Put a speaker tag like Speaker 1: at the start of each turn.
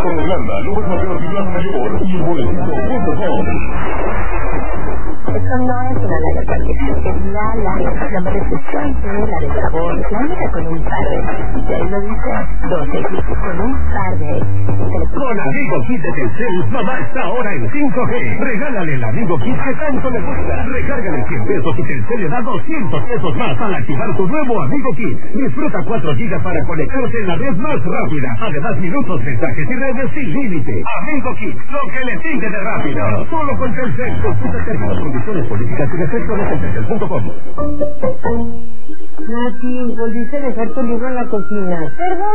Speaker 1: Torre de Blanda, López Mateos y Plaza Mayor y el boletito.com.
Speaker 2: Esto no es una lager cualquiera, es la más refrescante, la de sabor, la única con un par de, y ahí lo dice, 12 kits con un par de.
Speaker 3: Con Amigo Kit de Telcel, mamá está ahora en 5G. Regálale el Amigo Kit que tanto le gusta. Recárgale 100 pesos y Telcel le da 200 pesos más al activar tu nuevo Amigo Kit. Disfruta 4 gigas para conectarte en la red más rápida. Además, minutos, mensajes y redes sin límite. Amigo Kit, lo que le sigue de rápido. Solo con Telcel. Consulta términos, condiciones, políticas y efectos en Telcel.com.
Speaker 4: Nati, volviste a dejar tu libro en la cocina.
Speaker 2: Perdón.